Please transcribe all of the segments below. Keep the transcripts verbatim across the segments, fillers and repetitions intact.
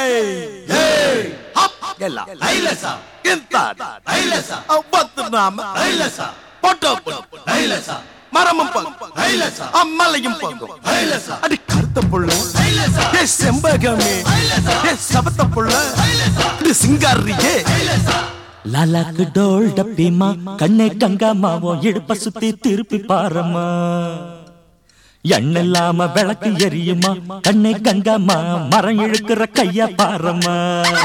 ಎಲ್ಲ ಐಲಸ ಎಂತ ಐಲಸ ಅವತ್ತು ನಾಮ ಐಲಸ போட்டோ ஐலச மரமும் பங்கும் ஐலச அம்மலையும் பங்கும் ஐலச அடி கருத்த புள்ள ஐலச ஏ செம்பகமே ஐலச ஏ சபத்த புள்ள ஐலச இது சிங்காரியே ஐலச லாலாக்கு டோல் டப்பிமா கண்ணே கங்காமாவோ இடுப்ப சுத்தி திருப்பி பாரம்மா எண்ணெல்லாம விளக்கு எரியுமா கண்ணே கங்காமா மரம் இழுக்கிற கையா பாரம்மா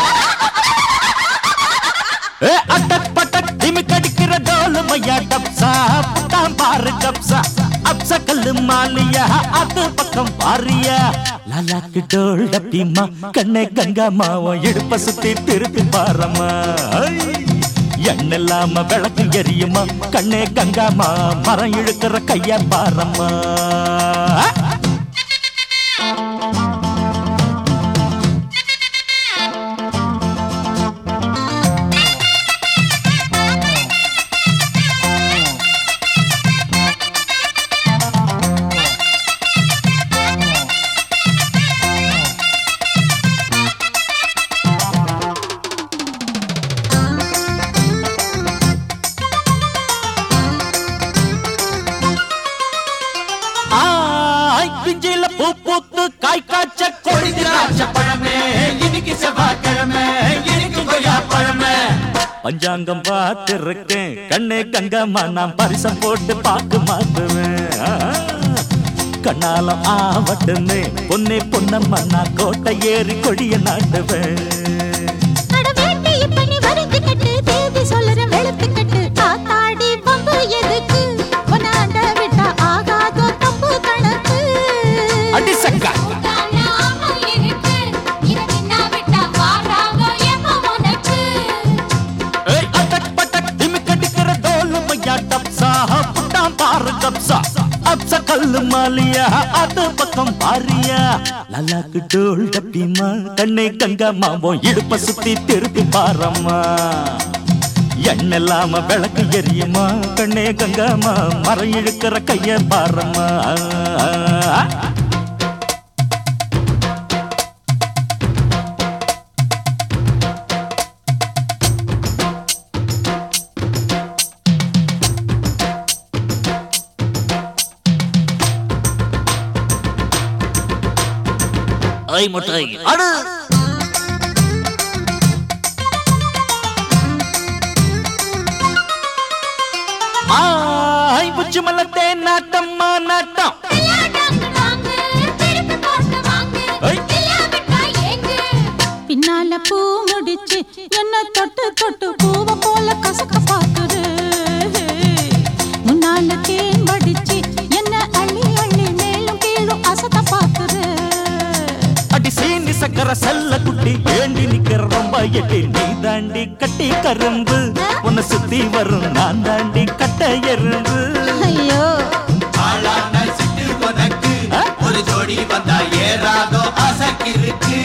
अटक पटक दिमिक अडिक्किற डोल मैया डब्सा पुटाम पार डब्सा अब्सा कल मालिया அது பக்கம் பாரியா லாலாக்கு டோல் டப்பிமா கண்ணே கங்காமாவோ இடுப்ப சுத்தி திருப்பி பாரம்மா எண்ணெல்லாம விளக்கு எரியுமா கண்ணே கங்காமா மரம் இழுக்கிற கையா பாரம்மா பிஞ்சில பூ பூத்து காய் காய்ச்ச கொடி திராட்சை பழமே இன்னைக்கு செவ்வாய்க்கிழமை இன்னைக்கு கொய்யா பழமே பஞ்சாங்கம் பார்த்திருக்கேன் கண்ணே கங்கம்மா நான் பரிசம் போட்டு பாக்கு மாத்துவேன் கண்ணாலம் ஆவட்டுன்னு பொன்னே பொன்னம்மா நான் கோட்டை ஏறி கொடிய நாட்டுவேன் अब्सा कल मालिया அது பக்கம் பாரியா லாலாக்கு டோல் டப்பிமா கண்ணே கங்காமாவோ இடுப்ப சுத்தி திருப்பி பாரம்மா எண்ணெல்லாம விளக்கு எரியுமா கண்ணே கங்காமா மரம் இழுக்கிற கைய பாரம்மா ஐ முட்டை அடு ஐ புச்சு மலத்தே நாட்டம்மா நாட்டம் பின்னால பூ முடிச்சு என்ன தொட்டு தொட்டு பூவ போல கசக்க பாக்குது முன்னால தேன் வடிச்சு என்ன அள்ளி அள்ளி மேலும் கீழும் அசத்த பாக்குது சீனி சக்கர செல்ல குட்டி ஏண்டி நிக்கிற ரொம்ப எட்டி நீ தாண்டி கட்டி கரும்பு உன்னை சுத்தி வரும் நான் தாண்டி கட்ட எறும்பு ஐயோ ஆளான சிட்டு உனக்கு ஒரு ஜோடி வந்தா ஏறாதோ அசக்கிருக்கு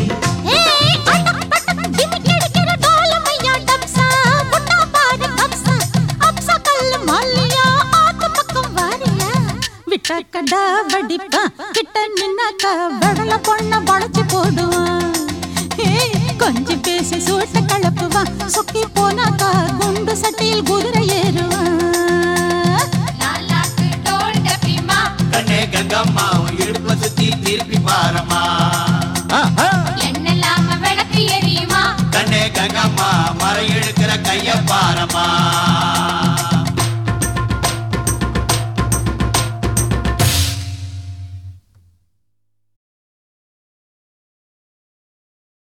கடா வடிப்பா கிட்ட நின்னாக்கா வடல பொண்ண வளைச்சு போடுவான் கொஞ்சம் பேசி சூட்ட கலப்புவான் சொக்கி போனாக்கா குண்டு சட்டியில் குதிரை ஏறுவான் லாலாக்கு டோல் டப்பிமா கண்ணே கங்கம்மா இடுப்ப சுத்தி திருப்பி பாரம்மா